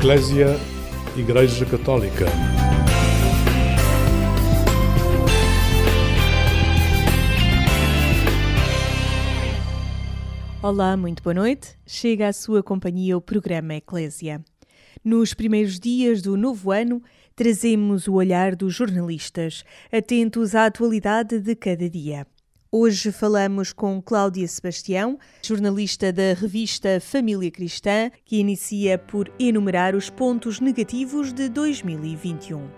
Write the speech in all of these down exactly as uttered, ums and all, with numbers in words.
Eclésia, Igreja Católica. Olá, muito boa noite. Chega à sua companhia o programa Eclésia. Nos primeiros dias do novo ano, trazemos o olhar dos jornalistas, atentos à atualidade de cada dia. Hoje falamos com Cláudia Sebastião, jornalista da revista Família Cristã, que inicia por enumerar os pontos negativos de dois mil e vinte e um.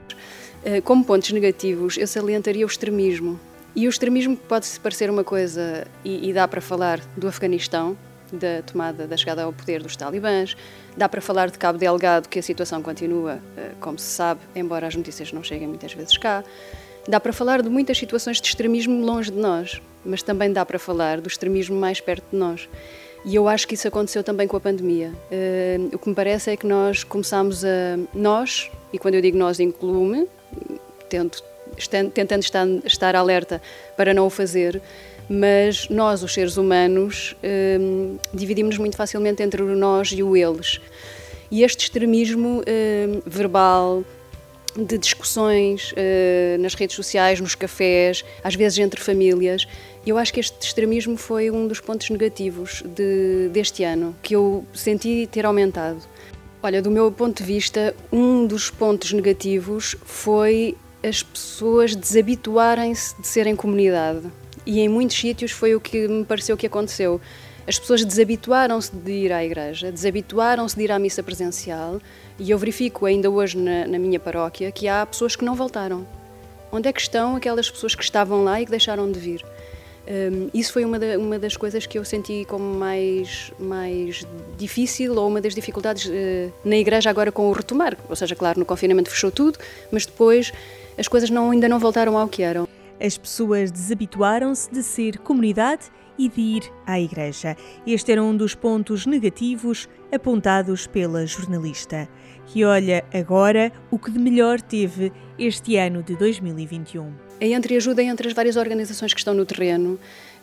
Como pontos negativos, eu salientaria o extremismo. E o extremismo pode parecer uma coisa, e, e dá para falar do Afeganistão, da tomada, da chegada ao poder dos talibãs, dá para falar de Cabo Delgado, que a situação continua, como se sabe, embora as notícias não cheguem muitas vezes cá. Dá para falar de muitas situações de extremismo longe de nós, mas também dá para falar do extremismo mais perto de nós. E eu acho que isso aconteceu também com a pandemia. Uh, o que me parece é que nós começámos a... Nós, e quando eu digo nós, incluo-me, tento, tentando estar, estar alerta para não o fazer, mas nós, os seres humanos, uh, dividimos-nos muito facilmente entre o nós e o eles. E este extremismo uh, verbal, de discussões uh, nas redes sociais, nos cafés, às vezes entre famílias. Eu acho que este extremismo foi um dos pontos negativos de, deste ano, que eu senti ter aumentado. Olha, do meu ponto de vista, um dos pontos negativos foi as pessoas desabituarem-se de serem comunidade. E em muitos sítios foi o que me pareceu que aconteceu. As pessoas desabituaram-se de ir à igreja, desabituaram-se de ir à missa presencial, e eu verifico ainda hoje na, na minha paróquia que há pessoas que não voltaram. Onde é que estão aquelas pessoas que estavam lá e que deixaram de vir? Um, isso foi uma, da, uma das coisas que eu senti como mais, mais difícil, ou uma das dificuldades uh, na igreja agora com o retomar. Ou seja, claro, no confinamento fechou tudo, mas depois as coisas não, ainda não voltaram ao que eram. As pessoas desabituaram-se de ser comunidade e de ir à igreja. Este era um dos pontos negativos apontados pela jornalista, que olha agora o que de melhor teve este ano de dois mil e vinte e um. A entreajuda entre as várias organizações que estão no terreno,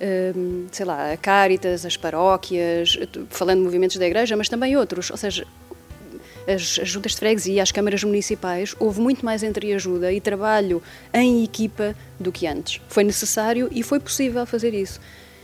sei lá, a Cáritas, as paróquias, falando de movimentos da igreja, mas também outros, ou seja, as, as juntas de freguesia, as câmaras municipais, houve muito mais entreajuda e trabalho em equipa do que antes. Foi necessário e foi possível fazer isso.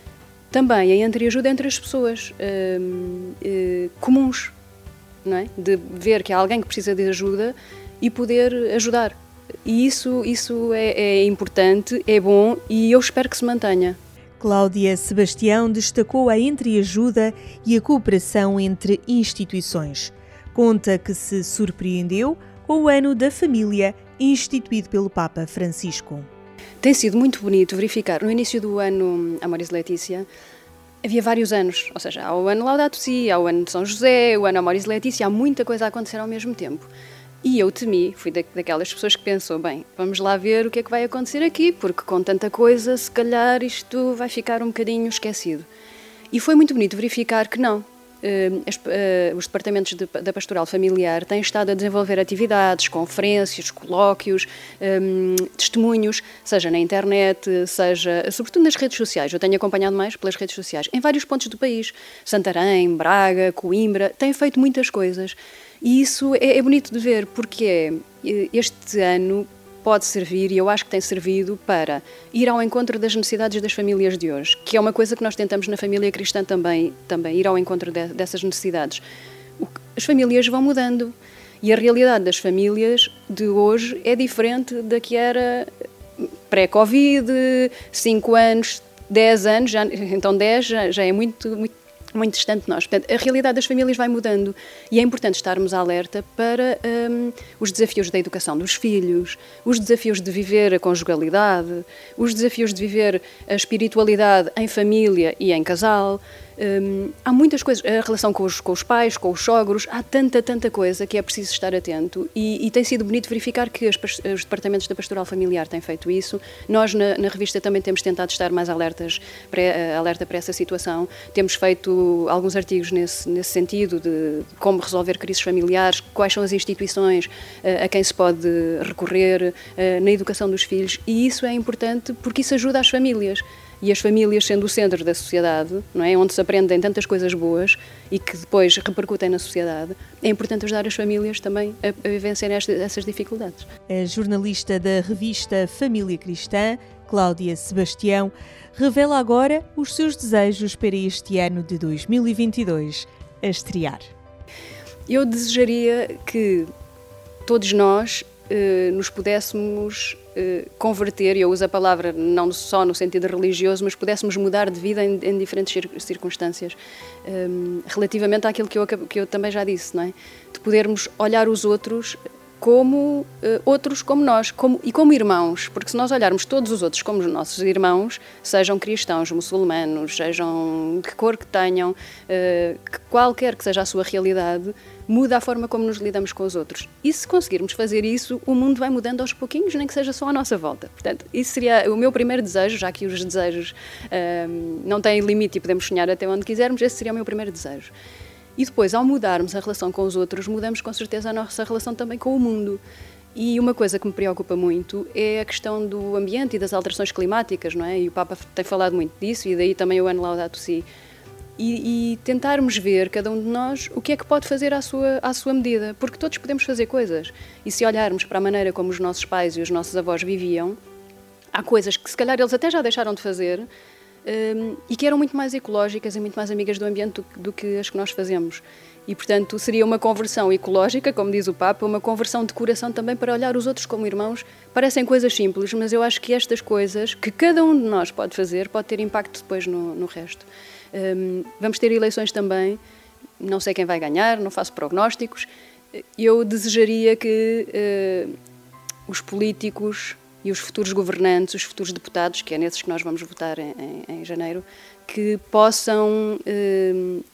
Também a entreajuda entre as pessoas hum, hum, comuns, não é? De ver que há alguém que precisa de ajuda e poder ajudar. E isso, isso é, é importante, é bom e eu espero que se mantenha. Cláudia Sebastião destacou a entreajuda e a cooperação entre instituições. Conta que se surpreendeu com o Ano da Família instituído pelo Papa Francisco. Tem sido muito bonito verificar, no início do ano Amoris Laetitia, havia vários anos, ou seja, há o ano Laudato Si, há o ano de São José, o ano Amoris Laetitia, há muita coisa a acontecer ao mesmo tempo. E eu temi, fui daquelas pessoas que pensou, bem, vamos lá ver o que é que vai acontecer aqui, porque com tanta coisa, se calhar isto vai ficar um bocadinho esquecido. E foi muito bonito verificar que não. Uh, as, uh, os departamentos de, da Pastoral Familiar têm estado a desenvolver atividades, conferências, colóquios, um, testemunhos, seja na internet, seja, sobretudo nas redes sociais. Eu tenho acompanhado mais pelas redes sociais, em vários pontos do país. Santarém, Braga, Coimbra, têm feito muitas coisas. E isso é, é bonito de ver, porque é, este ano pode servir, e eu acho que tem servido, para ir ao encontro das necessidades das famílias de hoje, que é uma coisa que nós tentamos na família cristã também, também ir ao encontro de, dessas necessidades. As famílias vão mudando e a realidade das famílias de hoje é diferente da que era pré-Covid, cinco anos, dez anos, já, então dez já, já é muito, muito muito distante de nós. Portanto, a realidade das famílias vai mudando e é importante estarmos alerta para um, os desafios da educação dos filhos, os desafios de viver a conjugalidade, os desafios de viver a espiritualidade em família e em casal. Um, há muitas coisas, a relação com os, com os pais, com os sogros, há tanta, tanta coisa que é preciso estar atento e, e tem sido bonito verificar que as, os departamentos da Pastoral Familiar têm feito isso. Nós na, na revista também temos tentado estar mais alertas para, alerta para essa situação. Temos feito alguns artigos nesse, nesse sentido de como resolver crises familiares, quais são as instituições uh, a quem se pode recorrer uh, na educação dos filhos, e isso é importante porque isso ajuda as famílias. e as famílias sendo o centro da sociedade, não é? Onde se aprendem tantas coisas boas e que depois repercutem na sociedade, é importante ajudar as famílias também a, a vencerem essas dificuldades. A jornalista da revista Família Cristã, Cláudia Sebastião, revela agora os seus desejos para este ano de dois mil e vinte e dois, a estrear. Eu desejaria que todos nós eh, nos pudéssemos eh, converter, e eu uso a palavra não só no sentido religioso, mas pudéssemos mudar de vida em, em diferentes cir- circunstâncias, eh, relativamente àquilo que eu, que eu também já disse, não é? De podermos olhar os outros como uh, outros como nós, como, e como irmãos, porque se nós olharmos todos os outros como os nossos irmãos, sejam cristãos, muçulmanos, sejam de que cor que tenham, uh, que qualquer que seja a sua realidade, muda a forma como nos lidamos com os outros. E se conseguirmos fazer isso, o mundo vai mudando aos pouquinhos, nem que seja só à nossa volta. Portanto, isso seria o meu primeiro desejo, já que os desejos uh, não têm limite e podemos sonhar até onde quisermos, esse seria o meu primeiro desejo. E depois, ao mudarmos a relação com os outros, mudamos com certeza a nossa relação também com o mundo. E uma coisa que me preocupa muito é a questão do ambiente e das alterações climáticas, não é? E o Papa tem falado muito disso, e daí também o ano Laudato Si. E, e tentarmos ver, cada um de nós, o que é que pode fazer à sua, à sua medida, porque todos podemos fazer coisas. E se olharmos para a maneira como os nossos pais e os nossos avós viviam, há coisas que se calhar eles até já deixaram de fazer, Um, e que eram muito mais ecológicas e muito mais amigas do ambiente do, do que as que nós fazemos. E, portanto, seria uma conversão ecológica, como diz o Papa, uma conversão de coração também para olhar os outros como irmãos. Parecem coisas simples, mas eu acho que estas coisas, que cada um de nós pode fazer, pode ter impacto depois no, no resto. Um, vamos ter eleições também, não sei quem vai ganhar, não faço prognósticos. Eu desejaria que uh, os políticos e os futuros governantes, os futuros deputados, que é nesses que nós vamos votar em, em, em janeiro, que possam eh,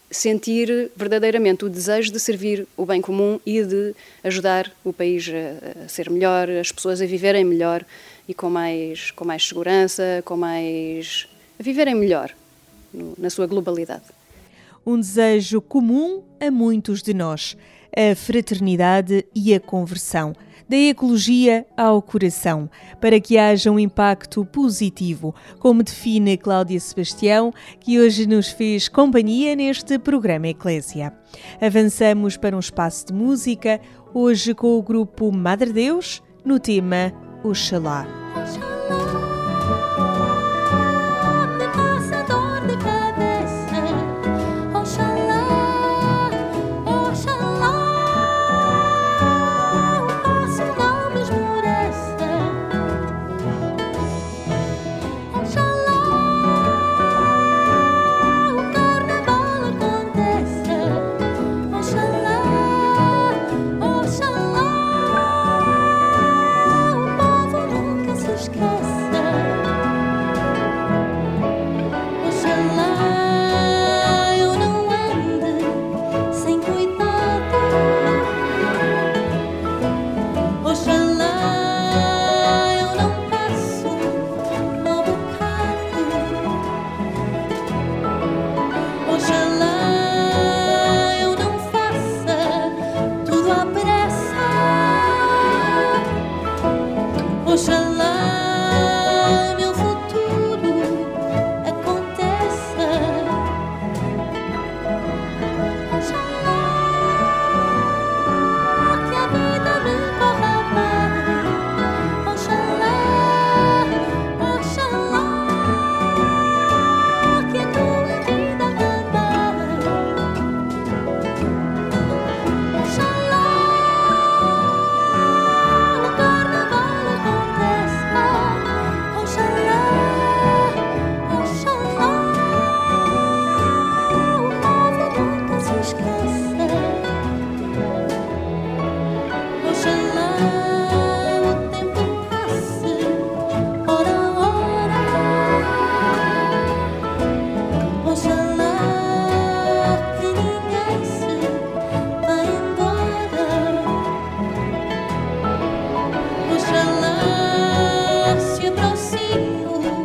sentir verdadeiramente o desejo de servir o bem comum e de ajudar o país a, a ser melhor, as pessoas a viverem melhor e com mais, com mais segurança, com mais... a viverem melhor no, na sua globalidade. Um desejo comum a muitos de nós, a fraternidade e a conversão, da ecologia ao coração, para que haja um impacto positivo, como define Cláudia Sebastião, que hoje nos fez companhia neste programa Eclésia. Avançamos para um espaço de música, hoje com o grupo Madre Deus, no tema Oxalá.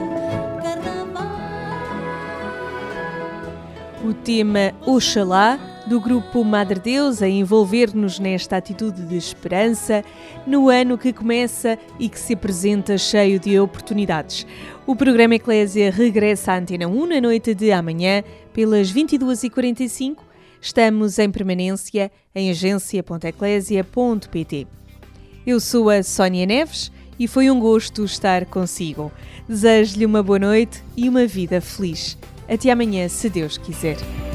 O tema Oxalá do Grupo Madre Deus a envolver-nos nesta atitude de esperança no ano que começa e que se apresenta cheio de oportunidades. O programa Eclésia regressa à Antena um na noite de amanhã, pelas vinte e duas e quarenta e cinco. Estamos em permanência em agência ponto eclésia ponto pt. Eu sou a Sónia Neves e foi um gosto estar consigo. Desejo-lhe uma boa noite e uma vida feliz. Até amanhã, se Deus quiser.